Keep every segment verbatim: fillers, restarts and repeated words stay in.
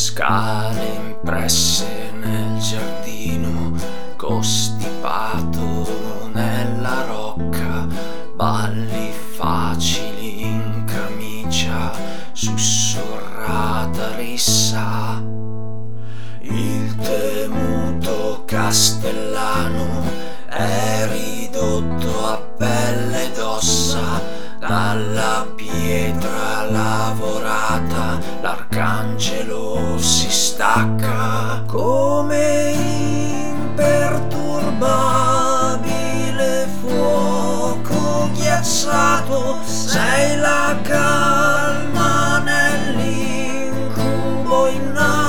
Scale impresse nel giardino, costipato nella rocca, balli facili in camicia, sussurrata rissa. Il temuto castellano è ridotto a pelle d'ossa, dalla pietra lavorata l'arcangelo si stacca. Come imperturbabile fuoco ghiacciato sei la calma nell'incubo innato.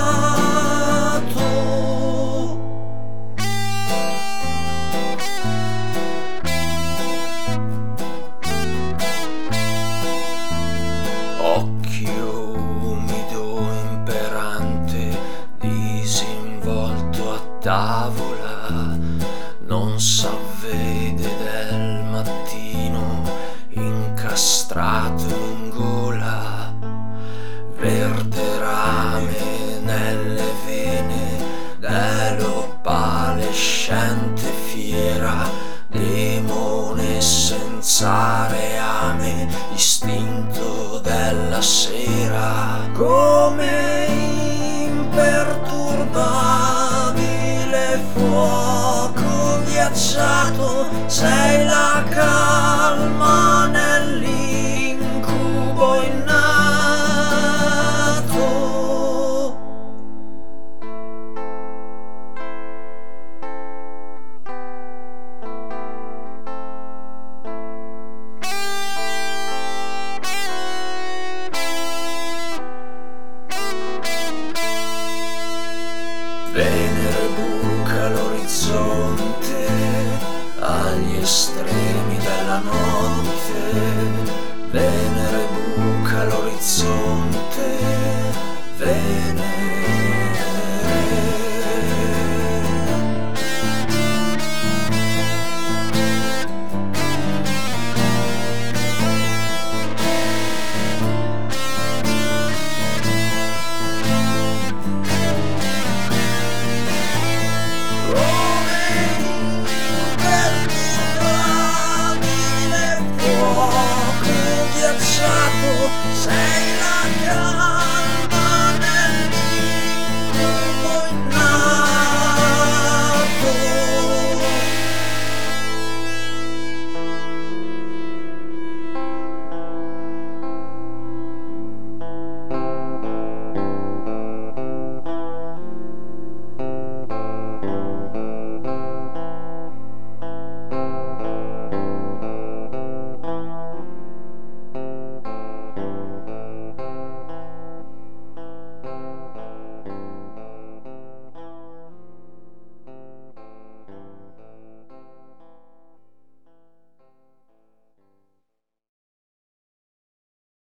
Occhio umido imperante, disinvolto a tavola, non s'avvede del mattino, incastrato in gola. Verde rame nelle vene dell'opalescente fiera, demone senza reame, istinto della sera. Come imperturbabile fuoco ghiacciato sei la calma nell'incubo innato. Venere buca l'orizzonte agli estremi della notte. Venere buca l'orizzonte